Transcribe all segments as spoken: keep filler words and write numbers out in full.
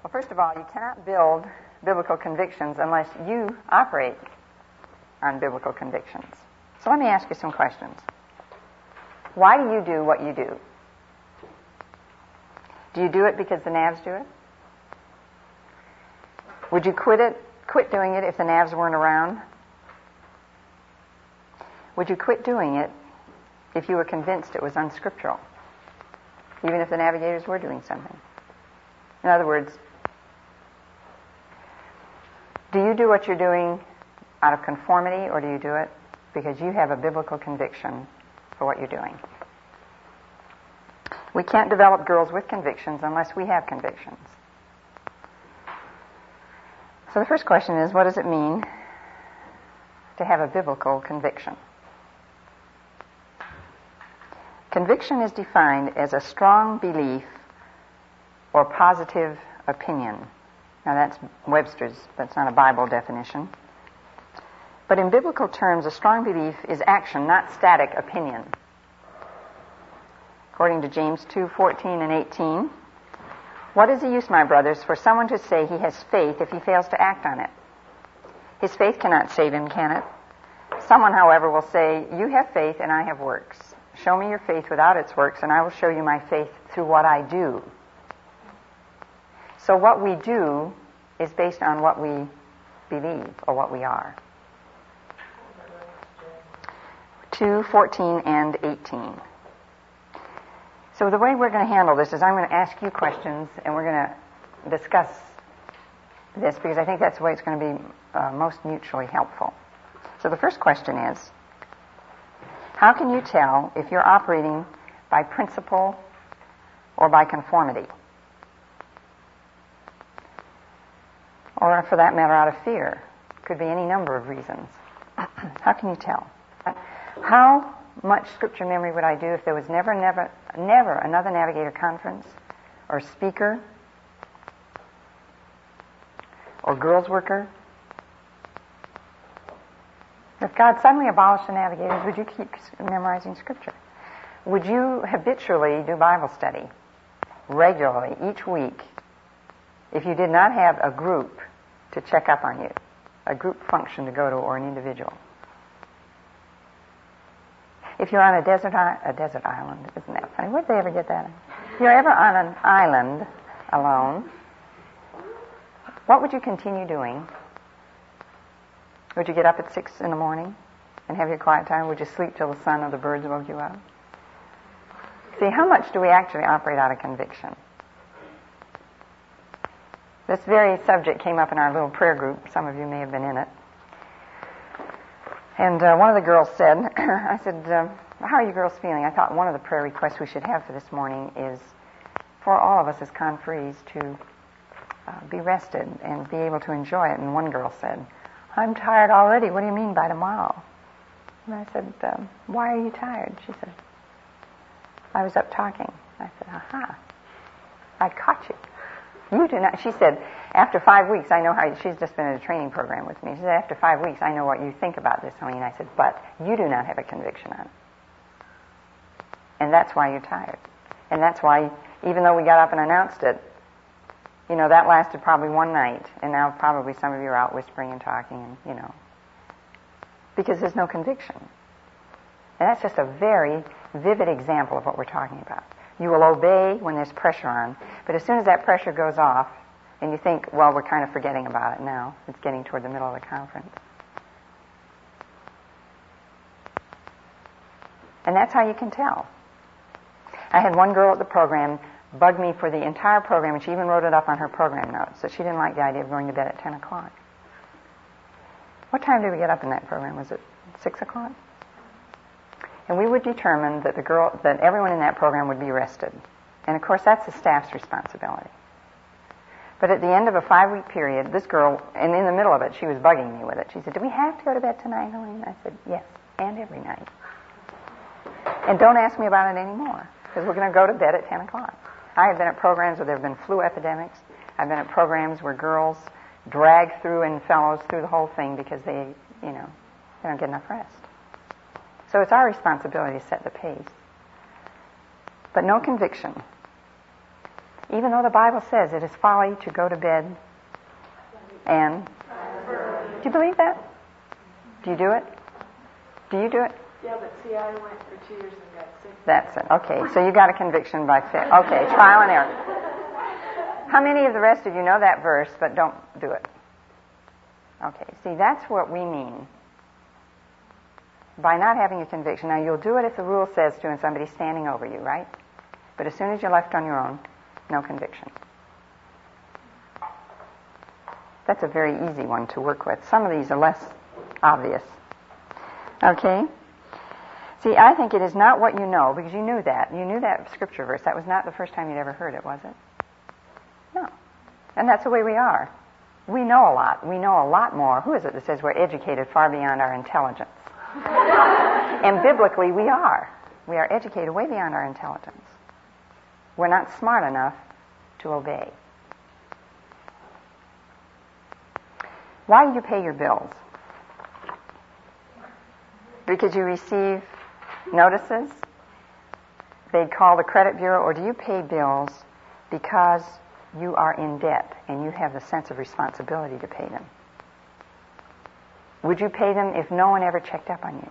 Well, first of all, you cannot build biblical convictions unless you operate on biblical convictions. So let me ask you some questions. Why do you do what you do? Do you do it because the N A Vs do it? Would you quit it, quit doing it if the N A Vs weren't around? Would you quit doing it if you were convinced it was unscriptural, even if the navigators were doing something? In other words, do you do what you're doing out of conformity, or do you do it because you have a biblical conviction for what you're doing? We can't develop girls with convictions unless we have convictions. So the first question is, what does it mean to have a biblical conviction? Conviction is defined as a strong belief or positive opinion. Now that's Webster's, that's not a Bible definition. But in biblical terms, a strong belief is action, not static opinion. According to James two fourteen and eighteen, what is the use, my brothers, for someone to say he has faith if he fails to act on it? His faith cannot save him, can it? Someone, however, will say, you have faith and I have works. Show me your faith without its works, and I will show you my faith through what I do. So what we do is based on what we believe or what we are. two fourteen and eighteen. So the way we're going to handle this is I'm going to ask you questions, and we're going to discuss this because I think that's the way it's going to be uh, most mutually helpful. So the first question is, how can you tell if you're operating by principle or by conformity? Or, for that matter, out of fear? Could be any number of reasons. How can you tell? How much scripture memory would I do if there was never, never, never another Navigator conference or speaker or girls worker? If God suddenly abolished the Navigators, would you keep memorizing scripture? Would you habitually do Bible study regularly each week if you did not have a group to check up on you, a group function to go to, or an individual? If you're on a desert I- a desert island, isn't that funny? Where'd they ever get that? If you're ever on an island alone, what would you continue doing? Would you get up at six in the morning and have your quiet time? Would you sleep till the sun or the birds woke you up? See, how much do we actually operate out of conviction? This very subject came up in our little prayer group. Some of you may have been in it. And uh, one of the girls said, I said, uh, how are you girls feeling? I thought one of the prayer requests we should have for this morning is for all of us as conferees to uh, be rested and be able to enjoy it. And one girl said, I'm tired already. What do you mean by tomorrow? And I said, um, why are you tired? She said, I was up talking. I said, aha, I caught you. You do not. She said, after five weeks, I know how, she's just been in a training program with me. She said, after five weeks, I know what you think about this, honey. And I said, but you do not have a conviction on it. And that's why you're tired. And that's why, even though we got up and announced it, you know, that lasted probably one night, and now probably some of you are out whispering and talking, and, you know, because there's no conviction. And that's just a very vivid example of what we're talking about. You will obey when there's pressure on, but as soon as that pressure goes off, and you think, well, we're kind of forgetting about it now, it's getting toward the middle of the conference. And that's how you can tell. I had one girl at the program bug me for the entire program, and she even wrote it up on her program notes, that she didn't like the idea of going to bed at ten o'clock. What time did we get up in that program? Was it six o'clock? And we would determine that the girl, that everyone in that program would be rested. And of course, that's the staff's responsibility. But at the end of a five-week period, this girl, and in the middle of it, she was bugging me with it. She said, do we have to go to bed tonight, Helene? I said, yes, and every night. And don't ask me about it anymore, because we're going to go to bed at ten o'clock. I have been at programs where there have been flu epidemics. I've been at programs where girls drag through and fellows through the whole thing because they, you know, they don't get enough rest. So it's our responsibility to set the pace. But no conviction. Even though the Bible says it is folly to go to bed and... Do you believe that? Do you do it? Do you do it? Yeah, but see, I went for two years and got sick. That's it. Okay, so you got a conviction by faith. Okay, trial and error. How many of the rest of you know that verse but don't do it? Okay, see, that's what we mean by not having a conviction. Now, you'll do it if the rule says to and somebody's standing over you, right? But as soon as you're left on your own, no conviction. That's a very easy one to work with. Some of these are less obvious. Okay? See, I think it is not what you know, because you knew that. You knew that scripture verse. That was not the first time you'd ever heard it, was it? No. And that's the way we are. We know a lot. We know a lot more. Who is it that says we're educated far beyond our intelligence? And biblically, we are. We are educated way beyond our intelligence. We're not smart enough to obey. Why do you pay your bills? Because you receive notices? They'd call the credit bureau, or do you pay bills because you are in debt and you have the sense of responsibility to pay them? Would you pay them if no one ever checked up on you?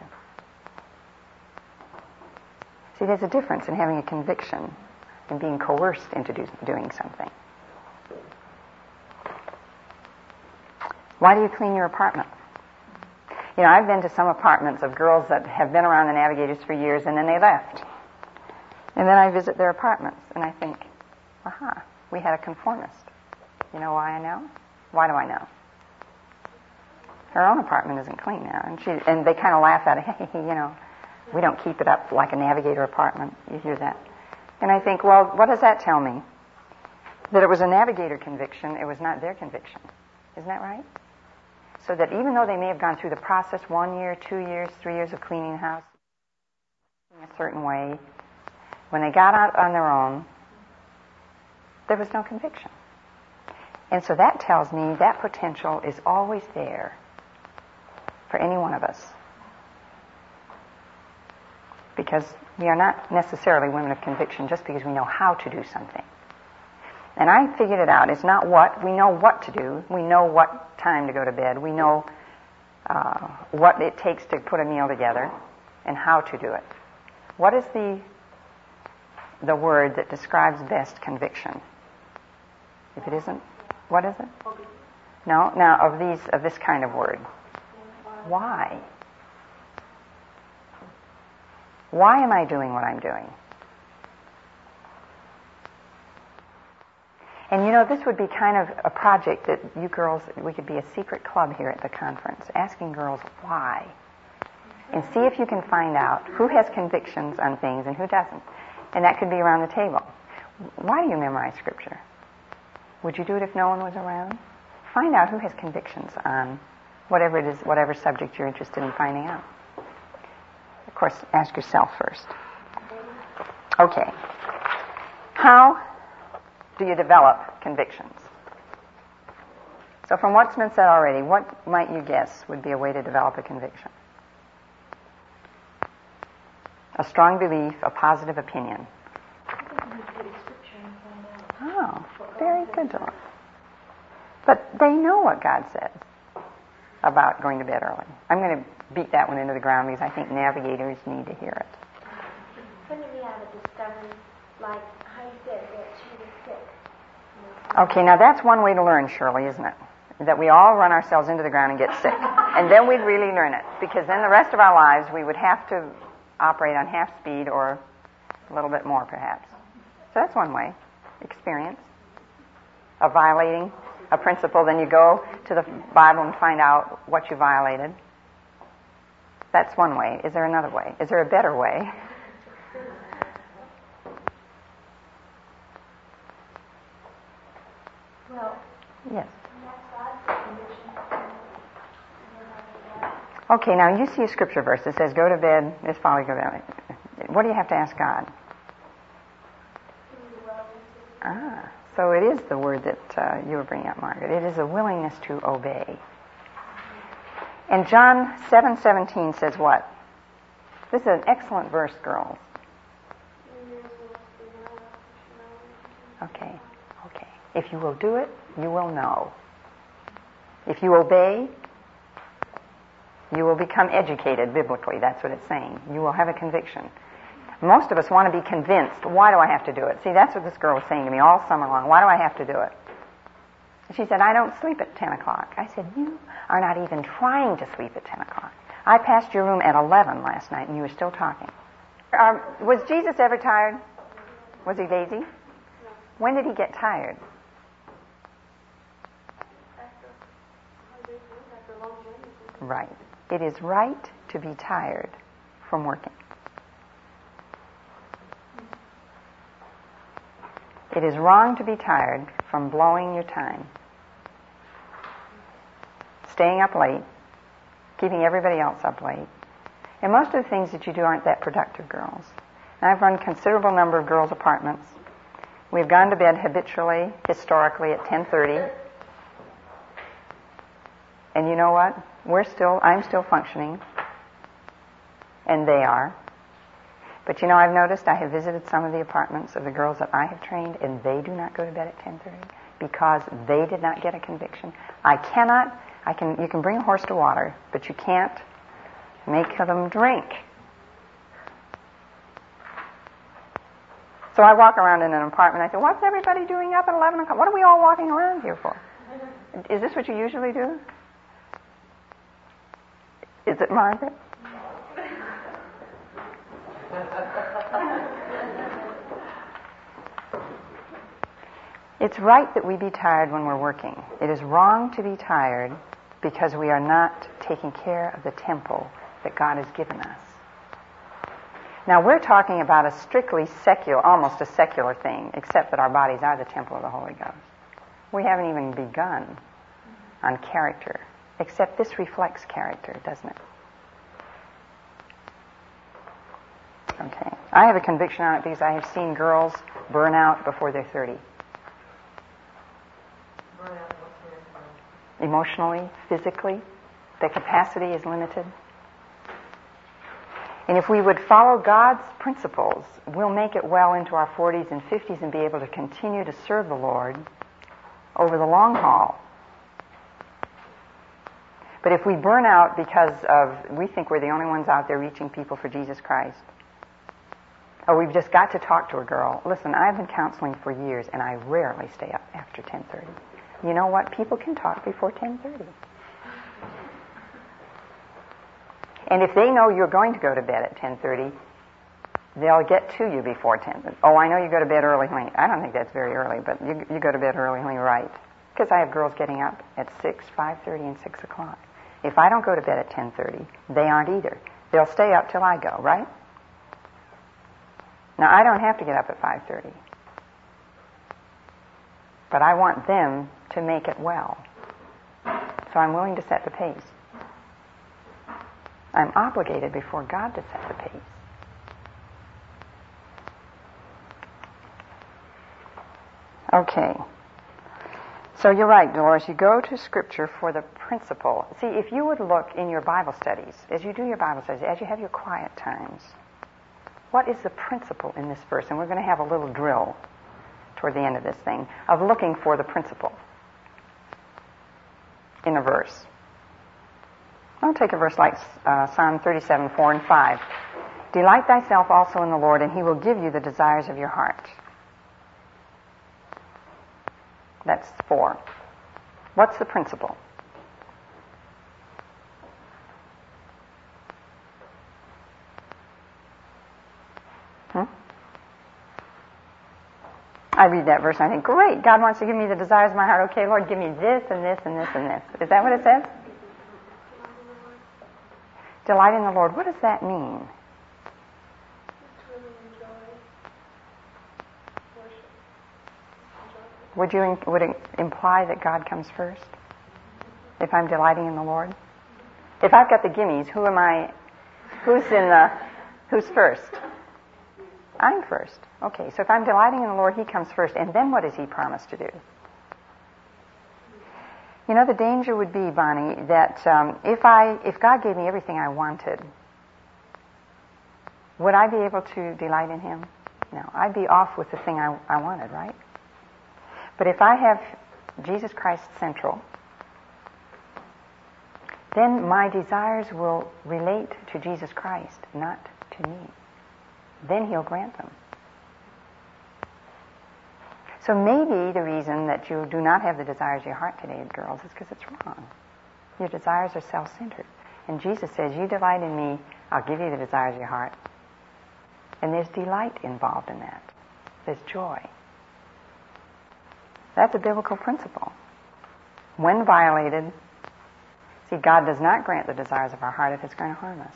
See, there's a difference in having a conviction and being coerced into do, doing something. Why do you clean your apartment? You know, I've been to some apartments of girls that have been around the Navigators for years and then they left. And then I visit their apartments and I think, aha, we had a conformist. You know why I know? Why do I know? Her own apartment isn't clean now. And she and they kind of laugh at it. Hey, you know, we don't keep it up like a Navigator apartment. You hear that? And I think, well, what does that tell me? That it was a Navigator conviction, it was not their conviction. Isn't that right? So that even though they may have gone through the process one year, two years, three years of cleaning the house in a certain way, when they got out on their own, there was no conviction. And so that tells me that potential is always there for any one of us. Because we are not necessarily women of conviction just because we know how to do something. And I figured it out. It's not what. We know what to do. We know what time to go to bed. We know uh, what it takes to put a meal together and how to do it. What is the the word that describes best conviction? If it isn't, what is it? No, now of these of this kind of word. Why? Why am I doing what I'm doing? And you know, this would be kind of a project that you girls, we could be a secret club here at the conference, asking girls why. And see if you can find out who has convictions on things and who doesn't. And that could be around the table. Why do you memorize Scripture? Would you do it if no one was around? Find out who has convictions on whatever it is, whatever subject you're interested in finding out. Of course, ask yourself first. Okay. How do you develop convictions? So from what's been said already, what might you guess would be a way to develop a conviction? A strong belief, a positive opinion. Oh, very good, Dora. But they know what God says about going to bed early. I'm going to beat that one into the ground because I think navigators need to hear it. When we have a discovery, like how you said that she was sick. Okay, now that's one way to learn, Shirley, isn't it? That we all run ourselves into the ground and get sick. And then we'd really learn it. Because then the rest of our lives we would have to operate on half speed or a little bit more, perhaps. So that's one way. Experience of violating a principle. Then you go to the Bible and find out what you violated. That's one way. Is there another way? Is there a better way? Well, yes. Okay, now you see a scripture verse that says, go to bed, it's folly, go to bed. What do you have to ask God? Ah, so it is the word that uh, you were bringing up, Margaret. It is a willingness to obey. And John seven seventeen says what? This is an excellent verse, girls. Okay. If you will do it, you will know. If you obey, you will become educated biblically. That's what it's saying. You will have a conviction. Most of us want to be convinced. Why do I have to do it? See, that's what this girl was saying to me all summer long. Why do I have to do it? She said, I don't sleep at ten o'clock. I said, you are not even trying to sleep at ten o'clock. I passed your room at eleven last night and you were still talking. Um, was Jesus ever tired? Was he lazy? No. When did he get tired? After holidays, after long journeys. Right. It is right to be tired from working. It is wrong to be tired from blowing your time, staying up late, keeping everybody else up late. And most of the things that you do aren't that productive, girls. And I've run a considerable number of girls' apartments. We've gone to bed habitually, historically, at ten thirty. And you know what? We're still, I'm still functioning. And they are. But you know, I've noticed I have visited some of the apartments of the girls that I have trained, and they do not go to bed at ten thirty because they did not get a conviction. I cannot, I can, you can bring a horse to water, but you can't make them drink. So I walk around in an apartment, I say, what's everybody doing up at eleven o'clock? What are we all walking around here for? Is this what you usually do? Is it, Margaret? It's right that we be tired when we're working. It is wrong to be tired because we are not taking care of the temple that God has given us. Now, we're talking about a strictly secular, almost a secular thing, except that our bodies are the temple of the Holy Ghost. We haven't even begun on character, except this reflects character, doesn't it? Okay. I have a conviction on it because I have seen girls burn out before they're thirty. Burn out emotionally, physically. Their capacity is limited. And if we would follow God's principles, we'll make it well into our forties and fifties and be able to continue to serve the Lord over the long haul. But if we burn out because of, we think we're the only ones out there reaching people for Jesus Christ, or we've just got to talk to a girl. Listen, I've been counseling for years, and I rarely stay up after ten thirty. You know what? People can talk before ten thirty. And if they know you're going to go to bed at ten thirty, they'll get to you before ten. Oh, I know you go to bed early, honey. I don't think that's very early, but you, you go to bed early, honey, right? Because I have girls getting up at six, five thirty, and six o'clock. If I don't go to bed at ten thirty, they aren't either. They'll stay up till I go, right? Now, I don't have to get up at five thirty. But I want them to make it well. So I'm willing to set the pace. I'm obligated before God to set the pace. Okay. So you're right, Dolores. You go to Scripture for the principle. See, if you would look in your Bible studies, as you do your Bible studies, as you have your quiet times, what is the principle in this verse? And we're going to have a little drill toward the end of this thing of looking for the principle in a verse. I'll take a verse like uh, Psalm thirty-seven, four and five. Delight thyself also in the Lord, and he will give you the desires of your heart. That's four. What's the principle? Hmm? I read that verse and I think, great, God wants to give me the desires of my heart. Okay, Lord, give me this and this and this and this. Is that what it says? Delight in the Lord. What does that mean? Would you would it imply that God comes first? If I'm delighting in the Lord? If I've got the gimmies, who am I? Who's in the? Who's first? I'm first. Okay, so if I'm delighting in the Lord, He comes first. And then what does He promise to do? You know, the danger would be, Bonnie, that um, if I, if God gave me everything I wanted, would I be able to delight in Him? No, I'd be off with the thing I, I wanted, right? But if I have Jesus Christ central, then my desires will relate to Jesus Christ, not to me. Then He'll grant them. So maybe the reason that you do not have the desires of your heart today, girls, is because it's wrong. Your desires are self-centered. And Jesus says, you delight in me, I'll give you the desires of your heart. And there's delight involved in that. There's joy. That's a biblical principle. When violated, see, God does not grant the desires of our heart if it's going to harm us.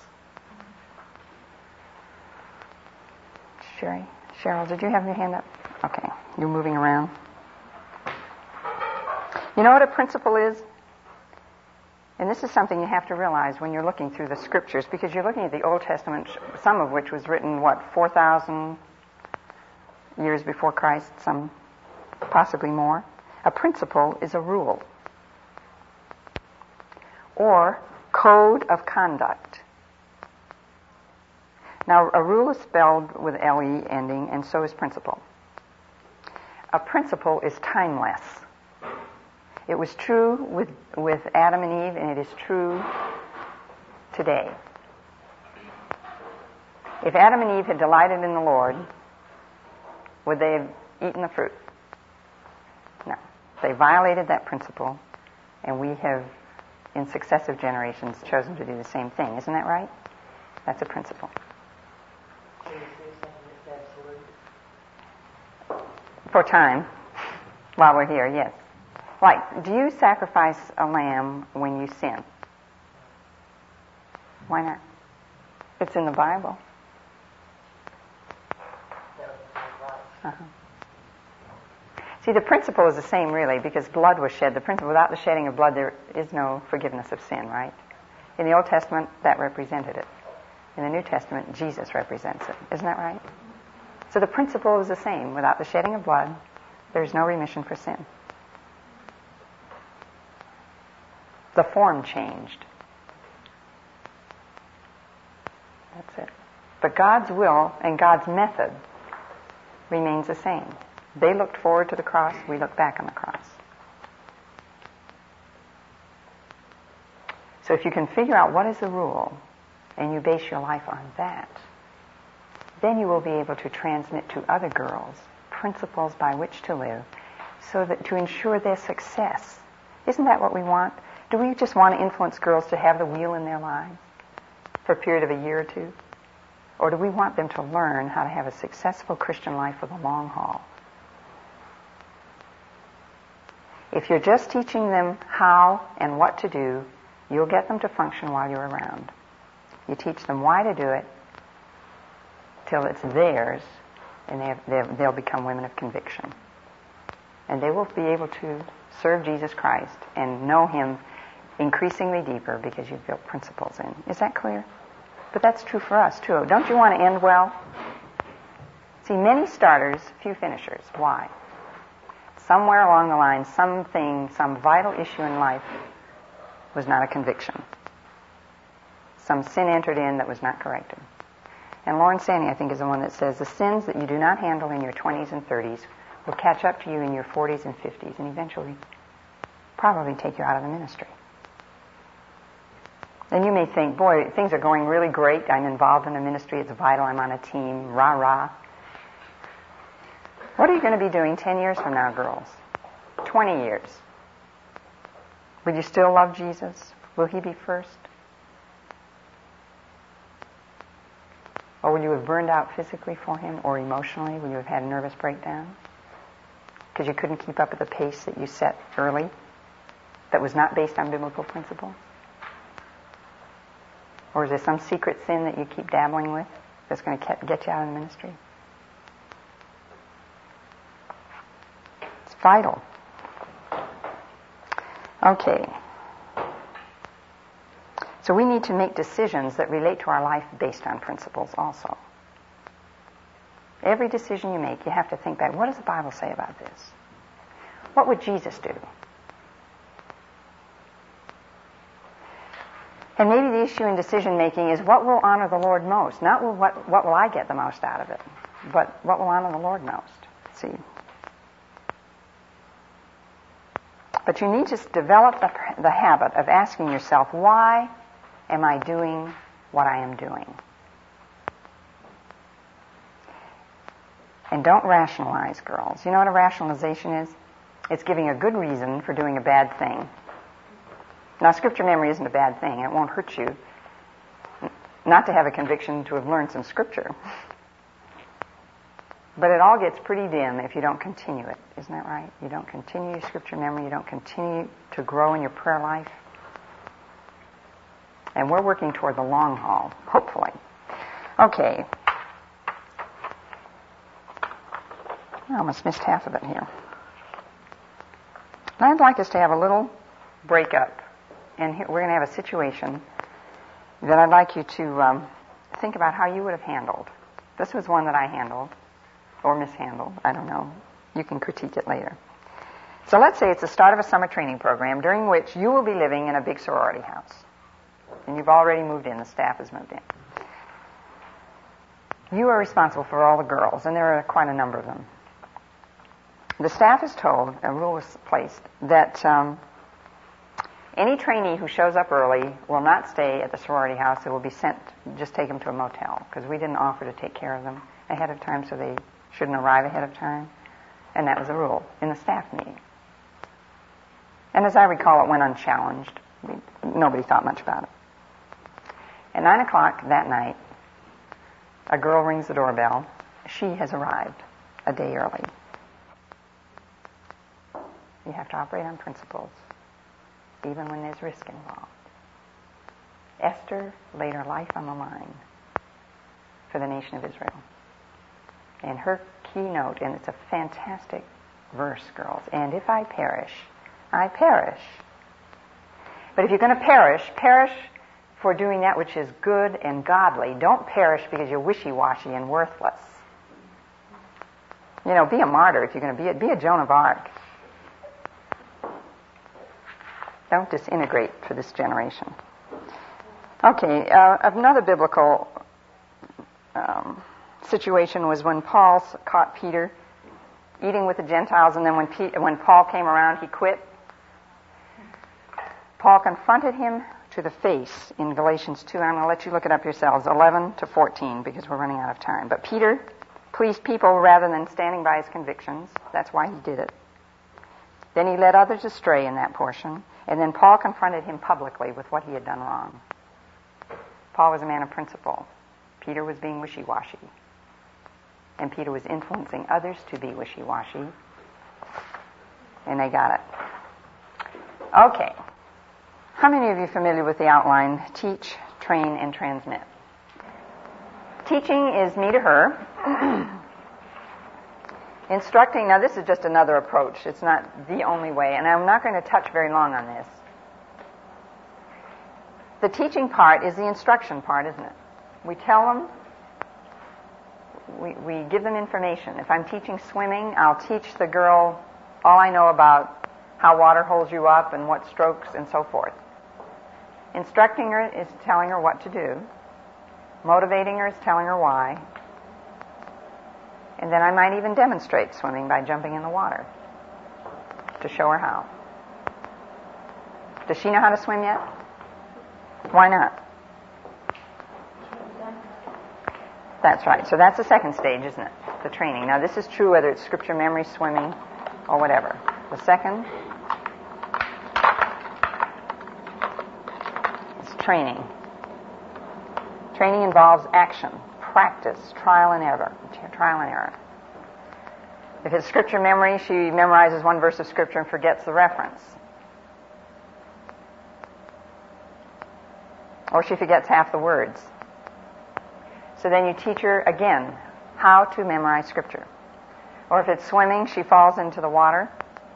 Sherry? Cheryl, did you have your hand up? Okay, you're moving around. You know what a principle is? And this is something you have to realize when you're looking through the scriptures, because you're looking at the Old Testament, some of which was written, what, four thousand years before Christ, some possibly more. A principle is a rule or code of conduct. Now, a rule is spelled with L E ending, and so is principle. A principle is timeless. It was true with, with Adam and Eve, and it is true today. If Adam and Eve had delighted in the Lord, would they have eaten the fruit? No. They violated that principle, and we have, in successive generations, chosen to do the same thing. Isn't that right? That's a principle. So you say something that's absolute? For time, while we're here, yes. Like, do you sacrifice a lamb when you sin? Why not? It's in the Bible. Uh-huh. See, the principle is the same, really, because blood was shed. The principle, without the shedding of blood, there is no forgiveness of sin, right? In the Old Testament, that represented it. In the New Testament, Jesus represents it. Isn't that right? So the principle is the same. Without the shedding of blood, there is no remission for sin. The form changed. That's it. But God's will and God's method remains the same. They looked forward to the cross, we look back on the cross. So if you can figure out what is the rule, and you base your life on that, then you will be able to transmit to other girls principles by which to live, so that to ensure their success. Isn't that what we want? Do we just want to influence girls to have the wheel in their lives for a period of a year or two? Or do we want them to learn how to have a successful Christian life for the long haul? If you're just teaching them how and what to do, you'll get them to function while you're around. You teach them why to do it till it's theirs, and they have, they'll become women of conviction. And they will be able to serve Jesus Christ and know Him increasingly deeper because you've built principles in. Is that clear? But that's true for us, too. Don't you want to end well? See, many starters, few finishers. Why? Somewhere along the line, something, some vital issue in life was not a conviction. Some sin entered in that was not corrected. And Lauren Sanny, I think, is the one that says the sins that you do not handle in your twenties and thirties will catch up to you in your forties and fifties and eventually probably take you out of the ministry. And you may think, boy, things are going really great. I'm involved in a ministry. It's vital. I'm on a team. Rah, rah. What are you going to be doing ten years from now, girls? twenty years. Will you still love Jesus? Will He be first? Or will you have burned out physically for Him or emotionally? Will you have had a nervous breakdown? Because you couldn't keep up with the pace that you set early that was not based on biblical principles? Or is there some secret sin that you keep dabbling with that's going to get you out of the ministry? It's vital. Okay. So we need to make decisions that relate to our life based on principles also. Every decision you make, you have to think back, what does the Bible say about this? What would Jesus do? And maybe the issue in decision making is what will honor the Lord most, not what, what will I get the most out of it, but what will honor the Lord most. See, But you need to develop the, the habit of asking yourself, why am I doing what I am doing? And don't rationalize, girls. You know what a rationalization is? It's giving a good reason for doing a bad thing. Now, scripture memory isn't a bad thing. It won't hurt you not to have a conviction to have learned some scripture. But it all gets pretty dim if you don't continue it. Isn't that right? You don't continue your scripture memory. You don't continue to grow in your prayer life. And we're working toward the long haul, hopefully. Okay. I almost missed half of it here. I'd like us to have a little break-up. And here, we're going to have a situation that I'd like you to um, think about how you would have handled. This was one that I handled. Or mishandled. I don't know. You can critique it later. So let's say it's the start of a summer training program during which you will be living in a big sorority house. And you've already moved in. The staff has moved in. You are responsible for all the girls, and there are quite a number of them. The staff is told, a rule was placed, that um, any trainee who shows up early will not stay at the sorority house. It will be sent, just take them to a motel, because we didn't offer to take care of them ahead of time, so they shouldn't arrive ahead of time. And that was a rule in the staff meeting. And as I recall, it went unchallenged. We, nobody thought much about it. At nine o'clock that night, a girl rings the doorbell. She has arrived a day early. You have to operate on principles, even when there's risk involved. Esther laid her life on the line for the nation of Israel. And her keynote, and it's a fantastic verse, girls, and if I perish, I perish. But if you're going to perish, perish for doing that which is good and godly. Don't perish because you're wishy-washy and worthless. You know, be a martyr if you're going to be it. Be a Joan of Arc. Don't disintegrate for this generation. Okay, uh, another biblical um, situation was when Paul caught Peter eating with the Gentiles, and then when, Pe- when Paul came around, he quit. Paul confronted him to the face in Galatians two, and I'm going to let you look it up yourselves, eleven to fourteen, because we're running out of time. But Peter pleased people rather than standing by his convictions. That's why he did it. Then he led others astray in that portion, and then Paul confronted him publicly with what he had done wrong. Paul was a man of principle. Peter was being wishy-washy. And Peter was influencing others to be wishy-washy. And they got it. Okay. How many of you are familiar with the outline, teach, train, and transmit? Teaching is me to her. Instructing, now this is just another approach. It's not the only way, and I'm not going to touch very long on this. The teaching part is the instruction part, isn't it? We tell them, we, we give them information. If I'm teaching swimming, I'll teach the girl all I know about how water holds you up and what strokes and so forth. Instructing her is telling her what to do. Motivating her is telling her why. And then I might even demonstrate swimming by jumping in the water to show her how. Does she know how to swim yet? Why not? That's right. So that's the second stage, isn't it? The training. Now this is true whether it's scripture memory, swimming, or whatever. The second is training. Training involves action, practice, trial and error. Trial and error. If it's scripture memory, she memorizes one verse of scripture and forgets the reference. Or she forgets half the words. So then you teach her again how to memorize scripture. Or if it's swimming, she falls into the water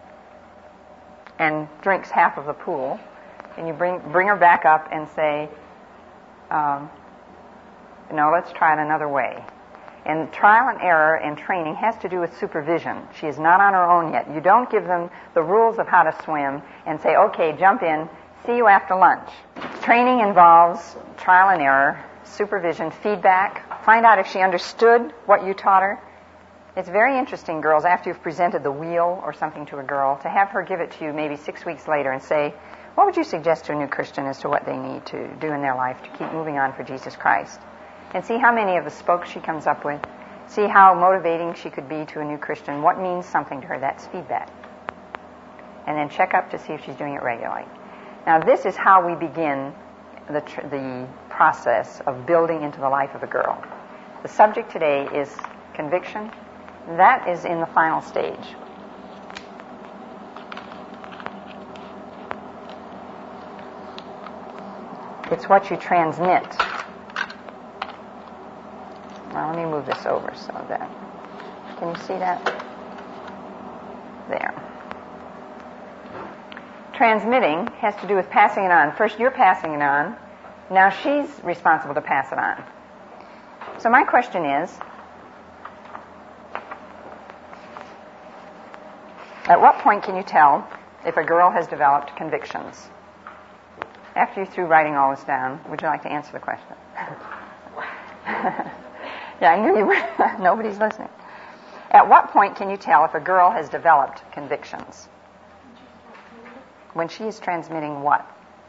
and drinks half of the pool. And you bring bring her back up and say, um, no, let's try it another way. And trial and error and training has to do with supervision. She is not on her own yet. You don't give them the rules of how to swim and say, okay, jump in, see you after lunch. Training involves trial and error, supervision, feedback. Find out if she understood what you taught her. It's very interesting, girls, after you've presented the wheel or something to a girl, to have her give it to you maybe six weeks later and say, what would you suggest to a new Christian as to what they need to do in their life to keep moving on for Jesus Christ? And see how many of the spokes she comes up with. See how motivating she could be to a new Christian. What means something to her? That's feedback. And then check up to see if she's doing it regularly. Now, this is how we begin the, tr- the process of building into the life of a girl. The subject today is conviction. That is in the final stage. It's what you transmit. Now, let me move this over so that... Can you see that? There. Transmitting has to do with passing it on. First, you're passing it on. Now she's responsible to pass it on. So my question is, at what point can you tell if a girl has developed convictions? After you're through writing all this down, would you like to answer the question? Yeah, I knew you were. Nobody's listening. At what point can you tell if a girl has developed convictions? When she is transmitting what?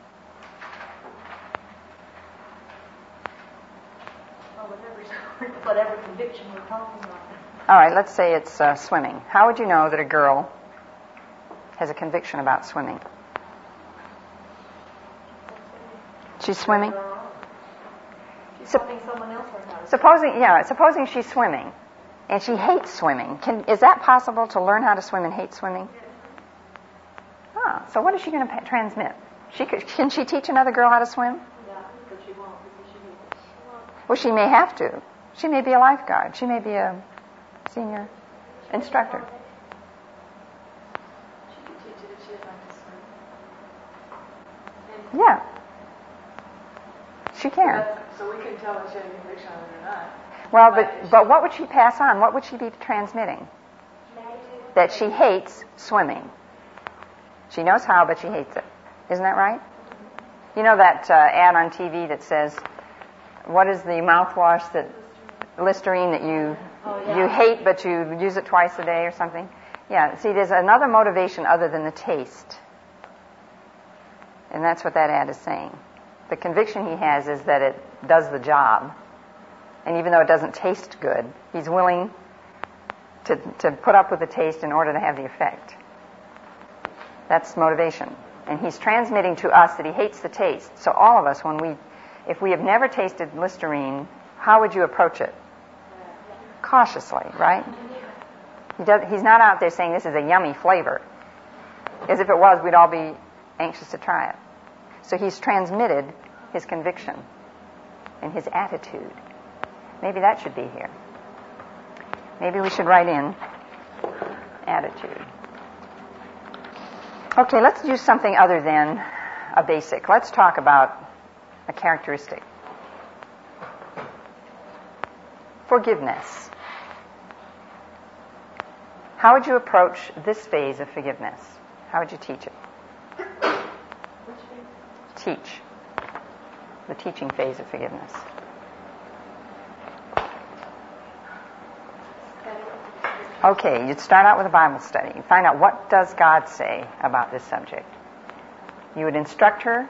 Well, whatever, whatever conviction we're talking about. All right, let's say it's uh, swimming. How would you know that a girl has a conviction about swimming? She's swimming? She's helping someone else learn how to swim. Supposing, yeah, supposing she's swimming, and she hates swimming. Can, is that possible, to learn how to swim and hate swimming? Ah, so what is she going to pa- transmit? She could, can she teach another girl how to swim? Yeah, but she won't because she needs it. She won't. Well, she may have to. She may be a lifeguard. She may be a senior instructor. She can teach it if she'd like to swim. And Yeah. She can. So we can tell if she had a conviction on it or not. Well, but, but what would she pass on? What would she be transmitting? That she hates swimming. She knows how, but she hates it. Isn't that right? You know that uh, ad on T V that says, what is the mouthwash that, Listerine, that you Oh, yeah. you hate, but you use it twice a day or something? Yeah, see, there's another motivation other than the taste. And that's what that ad is saying. The conviction he has is that it does the job. And even though it doesn't taste good, he's willing to, to put up with the taste in order to have the effect. That's motivation. And he's transmitting to us that he hates the taste. So all of us, when we, if we have never tasted Listerine, how would you approach it? Cautiously, right? He does, he's not out there saying this is a yummy flavor. As if it was, we'd all be anxious to try it. So he's transmitted his conviction and his attitude. Maybe that should be here. Maybe we should write in attitude. Okay, let's do something other than a basic. Let's talk about a characteristic. Forgiveness. How would you approach this phase of forgiveness? How would you teach it? Teach. The teaching phase of forgiveness. Okay, you'd start out with a Bible study. Find out what does God say about this subject. You would instruct her.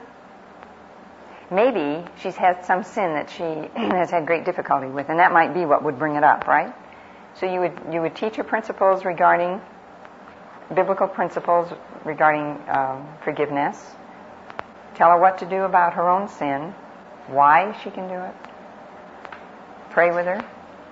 Maybe she's had some sin that she has had great difficulty with, and that might be what would bring it up, right? So you would you would teach her principles regarding, biblical principles regarding um, forgiveness. Tell her what to do about her own sin, why she can do it. Pray with her.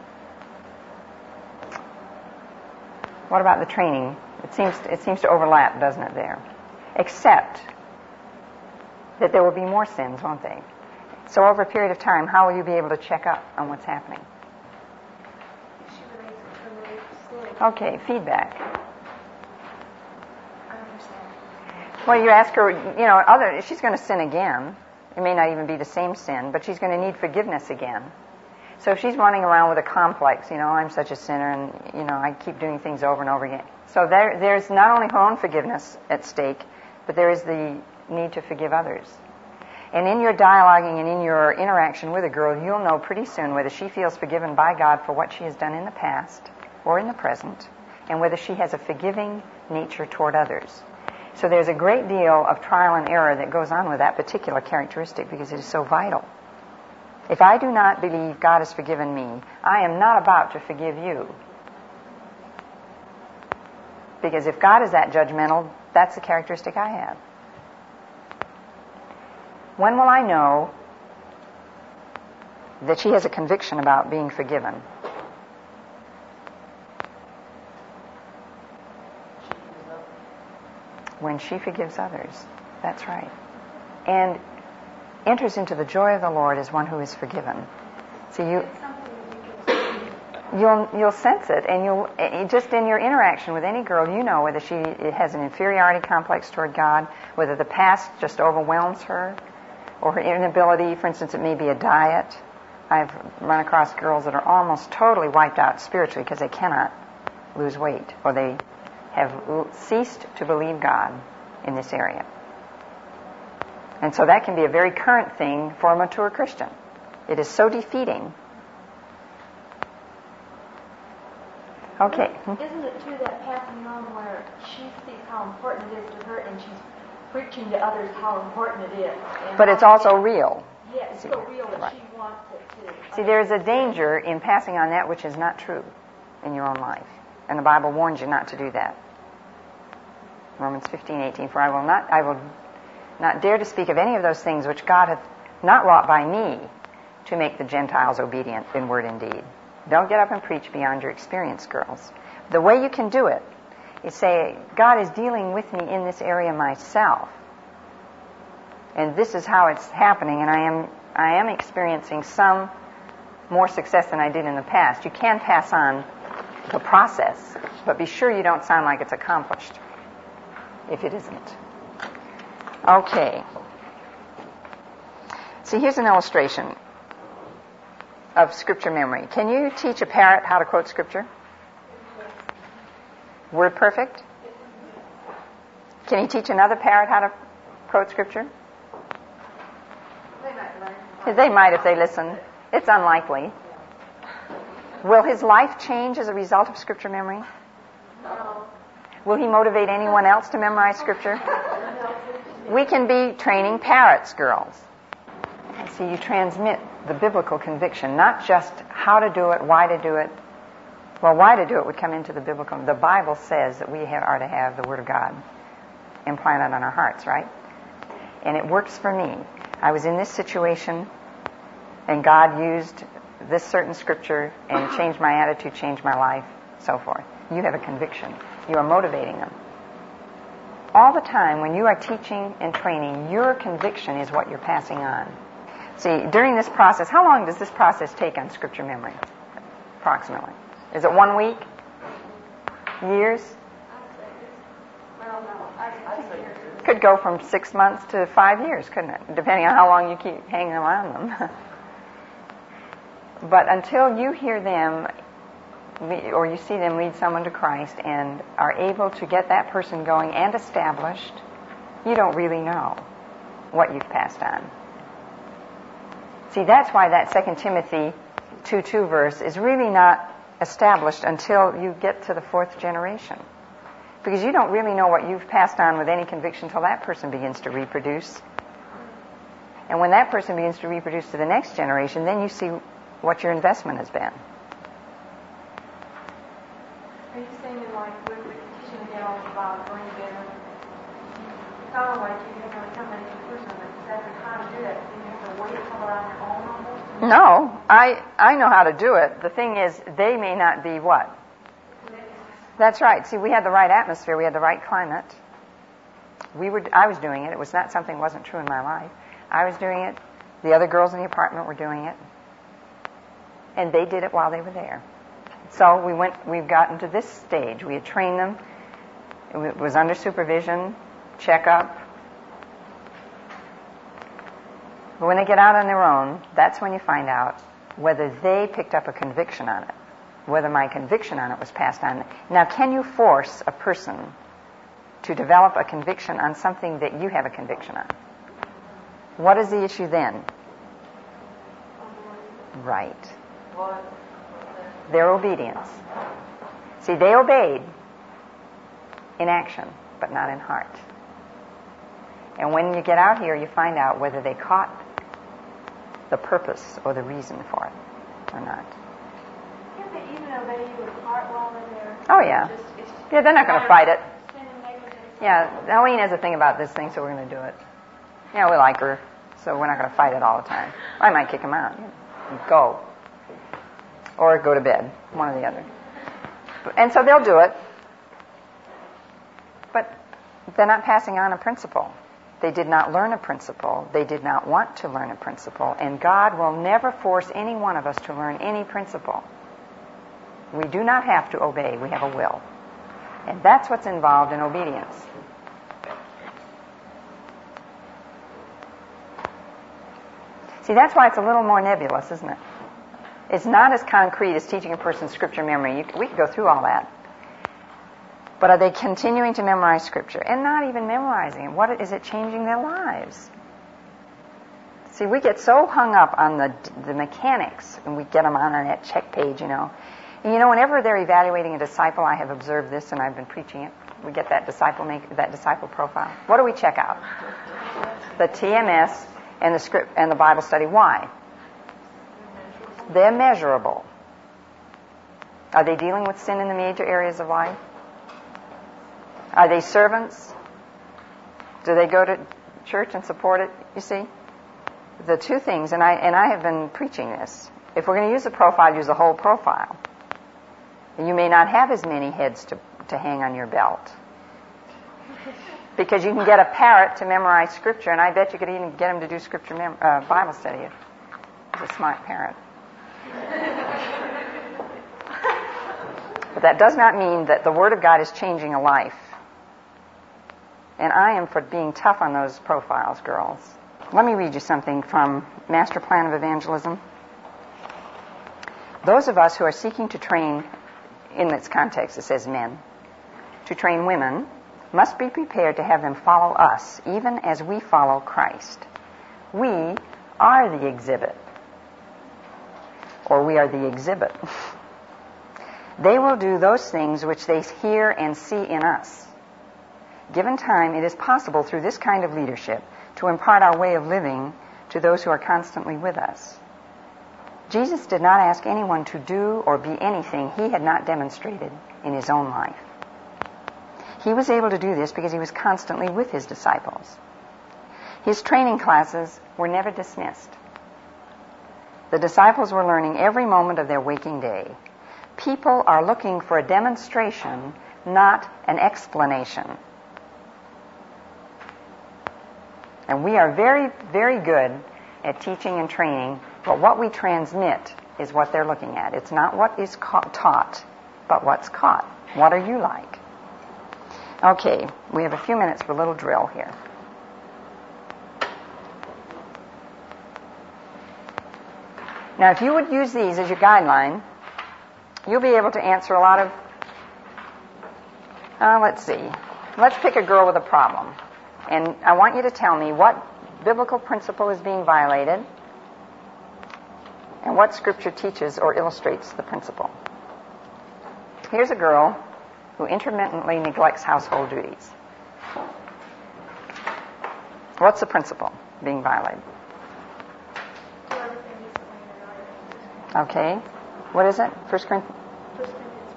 What about the training? It seems it seems to overlap, doesn't it, there? Except that there will be more sins, won't they? So over a period of time, how will you be able to check up on what's happening? She relates it to related to sin. Okay, feedback. I understand. Well, you ask her, you know, other she's going to sin again. It may not even be the same sin, but she's going to need forgiveness again. So if she's running around with a complex, you know, I'm such a sinner and, you know, I keep doing things over and over again. So there, there's not only her own forgiveness at stake, but there is the need to forgive others. And in your dialoguing and in your interaction with a girl, you'll know pretty soon whether she feels forgiven by God for what she has done in the past or in the present, and whether she has a forgiving nature toward others. So there's a great deal of trial and error that goes on with that particular characteristic because it is so vital. If I do not believe God has forgiven me, I am not about to forgive you. Because if God is that judgmental, that's the characteristic I have. When will I know that she has a conviction about being forgiven? When she forgives others. That's right. And enters into the joy of the Lord as one who is forgiven. See, you, you'll you'll sense it, and you'll just in your interaction with any girl, you know whether she has an inferiority complex toward God, whether the past just overwhelms her, or her inability. For instance, it may be a diet. I've run across girls that are almost totally wiped out spiritually because they cannot lose weight, or they have ceased to believe God in this area. And so that can be a very current thing for a mature Christian. It is so defeating. Okay. Isn't it true that passing on where she sees how important it is to her and she's preaching to others how important it is? But it's also real. Yeah, it's so real that right. she wants it to. See, there's a danger in passing on that which is not true in your own life. And the Bible warns you not to do that. Romans fifteen eighteen, for I will not I will not dare to speak of any of those things which God hath not wrought by me to make the Gentiles obedient in word and deed. Don't get up and preach beyond your experience, girls. The way you can do it is say, God is dealing with me in this area myself. And this is how it's happening, and I am I am experiencing some more success than I did in the past. You can pass on the process, but be sure you don't sound like it's accomplished if it isn't. Okay. See, here's an illustration of scripture memory. Can you teach a parrot how to quote scripture? Word perfect? Can you teach another parrot how to quote scripture? They might learn. They might if they listen. It's unlikely. Will his life change as a result of scripture memory? No. Will he motivate anyone else to memorize scripture? We can be training parrots, girls. See, you transmit the biblical conviction, not just how to do it, why to do it. Well, why to do it would come into the biblical. The Bible says that we have, are to have the Word of God implanted on our hearts, right? And it works for me. I was in this situation, and God used this certain scripture and changed my attitude, changed my life, so forth. You have a conviction. You are motivating them. All the time when you are teaching and training, your conviction is what you're passing on. See, during this process, how long does this process take on scripture memory? Approximately. Is it one week? Years? Well, no. I, I think years. Could go from six months to five years, couldn't it? Depending on how long you keep hanging around them. But until you hear them or you see them lead someone to Christ and are able to get that person going and established, you don't really know what you've passed on. See, that's why that Second Timothy two two verse is really not established until you get to the fourth generation. Because you don't really know what you've passed on with any conviction until that person begins to reproduce. And when that person begins to reproduce to the next generation, then you see what your investment has been. Are you saying that, like, when we're teaching the girls about going to bed, it sounds like you have to come into a person that says how to do it, and you have to wait till they're on their own almost? No, I, I know how to do it. The thing is, they may not be what? That's right. See, we had the right atmosphere. We had the right climate. We were. I was doing it. It was not something that wasn't true in my life. I was doing it. The other girls in the apartment were doing it. And they did it while they were there. So we went, we've gotten to this stage. We had trained them. It was under supervision, checkup. But when they get out on their own, that's when you find out whether they picked up a conviction on it, whether my conviction on it was passed on. Now, can you force a person to develop a conviction on something that you have a conviction on? What is the issue then? Right. Their obedience. See, they obeyed in action, but not in heart. And when you get out here, you find out whether they caught the purpose or the reason for it or not. Can they even obey you with heart while they're there? Oh, yeah. Just, it's Yeah, they're not going to fight it. sin and negligence. Yeah, Helene has a thing about this thing, so we're going to do it. Yeah, we like her, so we're not going to fight it all the time. I might kick him out. Go. Or go to bed, one or the other. And so they'll do it. But they're not passing on a principle. They did not learn a principle. They did not want to learn a principle. And God will never force any one of us to learn any principle. We do not have to obey. We have a will. And that's what's involved in obedience. See, that's why it's a little more nebulous, isn't it? It's not as concrete as teaching a person scripture memory. You, we could go through all that. But are they continuing to memorize scripture? And not even memorizing it. What is it changing their lives? See, we get so hung up on the the mechanics, and we get them on that check page, you know. And you know, whenever they're evaluating a disciple, I have observed this, and I've been preaching it. We get that disciple make that disciple profile. What do we check out? The T M S and the script and the Bible study. Why? They're measurable. Are they dealing with sin in the major areas of life? Are they servants? Do they go to church and support it? You see? The two things, and I and I have been preaching this. If we're going to use a profile, use the whole profile. You may not have as many heads to, to hang on your belt. Because you can get a parrot to memorize scripture, and I bet you could even get him to do scripture mem- uh, Bible study. It's a smart parrot. But that does not mean that the Word of God is changing a life. And I am for being tough on those profiles, girls. Let me read you something from Master Plan of Evangelism. Those of us who are seeking to train, in this context it says men, to train women, must be prepared to have them follow us, even as we follow Christ. We are the exhibit. Or we are the exhibit. They will do those things which they hear and see in us. Given time, it is possible through this kind of leadership to impart our way of living to those who are constantly with us. Jesus did not ask anyone to do or be anything he had not demonstrated in his own life. He was able to do this because he was constantly with his disciples. His training classes were never dismissed. The disciples were learning every moment of their waking day. People are looking for a demonstration, not an explanation. And we are very, very good at teaching and training, but what we transmit is what they're looking at. It's not what is ca- taught, but what's caught. What are you like? Okay, we have a few minutes for a little drill here. Now, if you would use these as your guideline, you'll be able to answer a lot of, uh, let's see, let's pick a girl with a problem. And I want you to tell me what biblical principle is being violated and what Scripture teaches or illustrates the principle. Here's a girl who intermittently neglects household duties. What's the principle being violated? Okay. What is it? First Corinthians? First Corinthians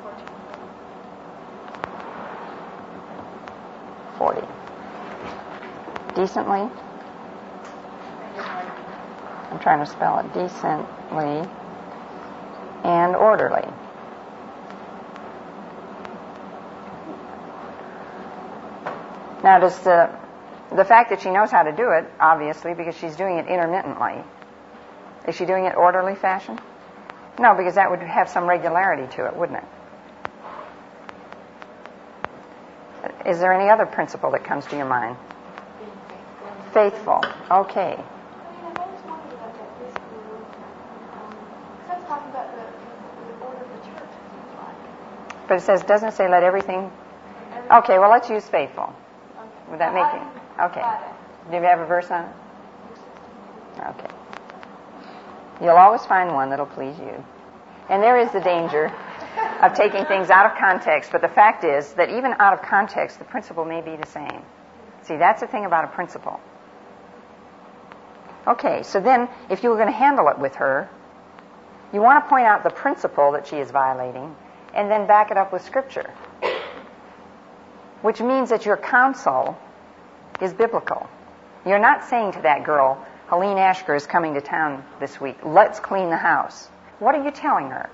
fourteen. forty. Decently? I'm trying to spell it. Decently and orderly. Now, does the the fact that she knows how to do it, obviously, because she's doing it intermittently, is she doing it orderly fashion? No, because that would have some regularity to it, wouldn't it? Is there any other principle that comes to your mind? Faithful. Okay. I mean, I've always wondered about that physical rule. Because that's talking about the, the order of the church, it seems like. But it says, doesn't it say let everything... And Okay, well, let's use faithful. Okay. Would that I- make I it? can Okay. apply that. Do you have a verse on it? Okay. You'll always find one that'll please you. And there is the danger. of taking things out of context, but the fact is that even out of context, the principle may be the same. See, that's the thing about a principle. Okay, so then if you were going to handle it with her, you want to point out the principle that she is violating and then back it up with Scripture, which means that your counsel is biblical. You're not saying to that girl, Helene Ashker is coming to town this week, let's clean the house. What are you telling her?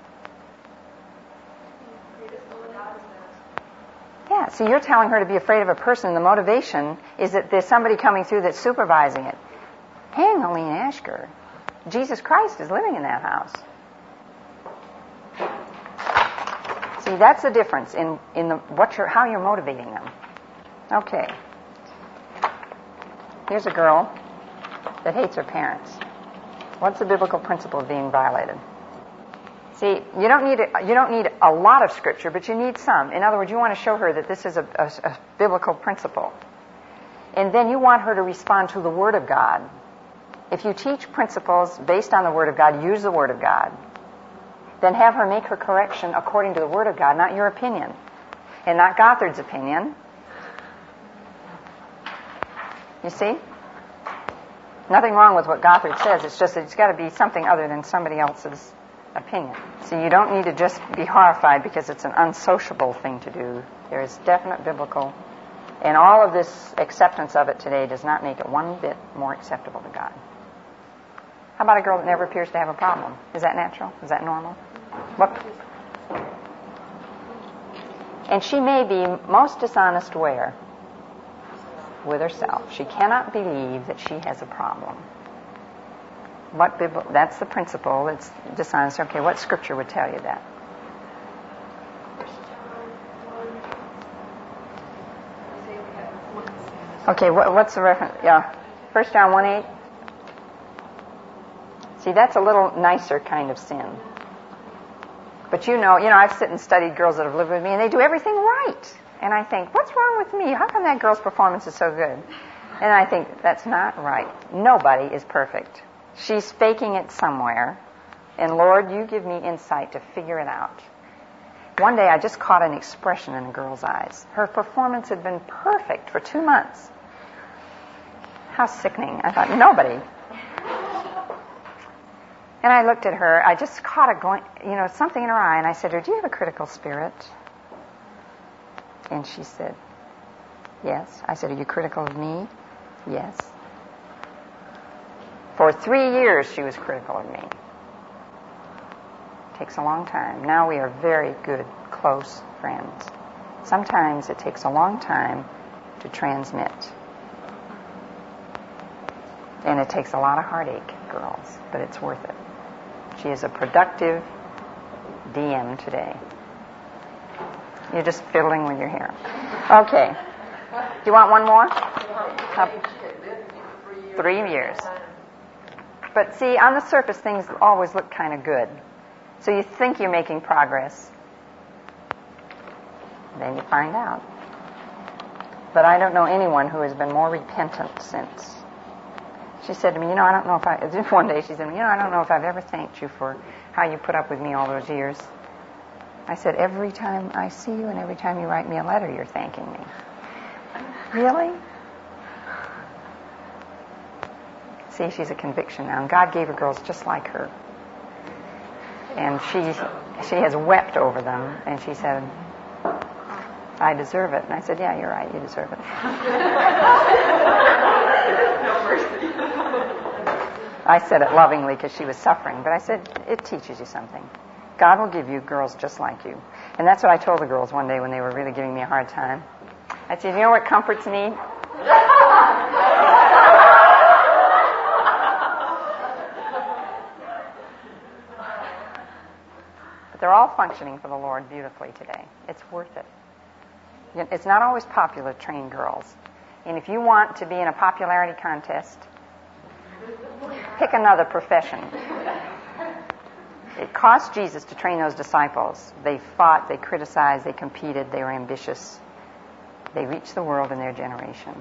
Yeah, so you're telling her to be afraid of a person, and the motivation is that there's somebody coming through that's supervising it. Hang Helene Ashker. Jesus Christ is living in that house. See, that's the difference in, in the, what you're, how you're motivating them. Okay. Here's a girl that hates her parents. What's the biblical principle being violated? See, you don't need a, you don't need a lot of Scripture, but you need some. In other words, you want to show her that this is a, a, a biblical principle. And then you want her to respond to the Word of God. If you teach principles based on the Word of God, use the Word of God. Then have her make her correction according to the Word of God, not your opinion. And not Gothard's opinion. You see? Nothing wrong with what Gothard says. It's just that it's got to be something other than somebody else's opinion. So you don't need to just be horrified because it's an unsociable thing to do. There is definite biblical, and all of this acceptance of it today does not make it one bit more acceptable to God. How about a girl that never appears to have a problem? Is that natural? Is that normal? What? And she may be most dishonest where? With herself. She cannot believe that she has a problem. What Bibl- that's the principle. It's dishonest. Okay, what Scripture would tell you that? Okay, what, what's the reference? Yeah, First John one eight. See, that's a little nicer kind of sin. But you know, you know, I've sit and studied girls that have lived with me, and they do everything right. And I think, what's wrong with me? How come that girl's performance is so good? And I think, that's not right. Nobody is perfect. She's faking it somewhere. And Lord, you give me insight to figure it out. One day I just caught an expression in a girl's eyes. Her performance had been perfect for two months. How sickening. I thought, nobody. And I looked at her. I just caught a going, you know, something in her eye. And I said to her, do you have a critical spirit? And she said, yes. I said, are you critical of me? Yes. For three years she was critical of me. Takes a long time. Now we are very good, close friends. Sometimes it takes a long time to transmit. And it takes a lot of heartache, girls, but it's worth it. She is a productive D M today. You're just fiddling with your hair. Okay. Do you want one more? Uh, three years. But see, on the surface, things always look kind of good. So you think you're making progress. Then you find out. But I don't know anyone who has been more repentant since. She said to me, you know, I don't know if I... One day she said to me, you know, I don't know if I've ever thanked you for how you put up with me all those years. I said, every time I see you and every time you write me a letter, you're thanking me. Really? See, she's a conviction now. And God gave her girls just like her. And she she has wept over them. And she said, I deserve it. And I said, yeah, you're right. You deserve it. I said it lovingly because she was suffering. But I said, it teaches you something. God will give you girls just like you. And that's what I told the girls one day when they were really giving me a hard time. I said, you know what comforts me? But they're all functioning for the Lord beautifully today. It's worth it. It's not always popular to train girls. And if you want to be in a popularity contest, pick another profession. It cost Jesus to train those disciples. They fought, they criticized, they competed, they were ambitious. They reached the world in their generation.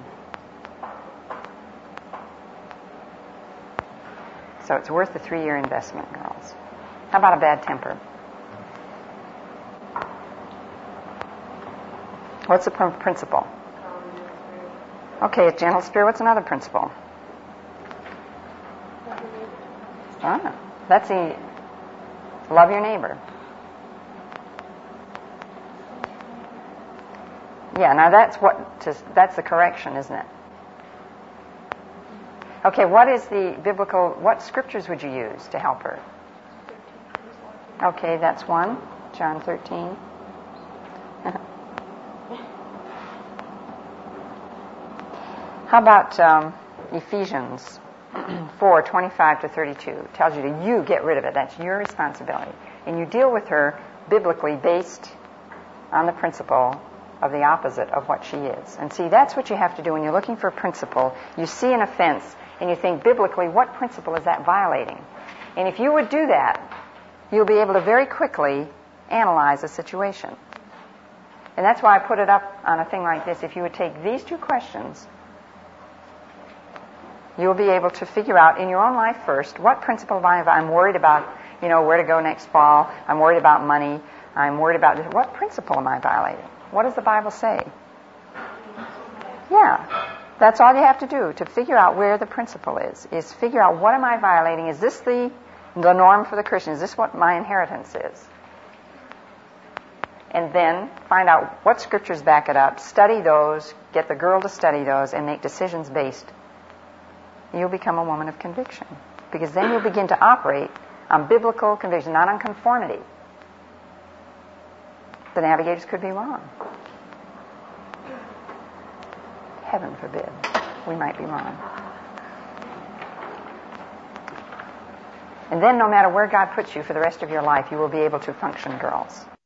So it's worth the three-year investment, girls. How about a bad temper? What's the pr- principle? Okay, a gentle spirit. What's another principle? Ah, that's the love your neighbor. Yeah, now that's what to, that's the correction, isn't it? Okay, what is the biblical, what scriptures would you use to help her? Okay, that's one. John thirteen. How about um, Ephesians four twenty-five to thirty-two? Tells you to you get rid of it. That's your responsibility. And you deal with her biblically based on the principle of the opposite of what she is. And see, that's what you have to do when you're looking for a principle. You see an offense and you think biblically, what principle is that violating? And if you would do that, you'll be able to very quickly analyze a situation. And that's why I put it up on a thing like this. If you would take these two questions, you'll be able to figure out in your own life first, what principle am I, I'm worried about, you know, where to go next fall, I'm worried about money, I'm worried about this. What principle am I violating? What does the Bible say? Yeah, that's all you have to do to figure out where the principle is, is figure out what am I violating? Is this the, the norm for the Christian? Is this what my inheritance is? And then find out what scriptures back it up, study those, get the girl to study those, and make decisions based. You'll become a woman of conviction. Because then you'll begin to operate on biblical conviction, not on conformity. The navigators could be wrong. Heaven forbid. We might be wrong. And then no matter where God puts you for the rest of your life, you will be able to function, girls.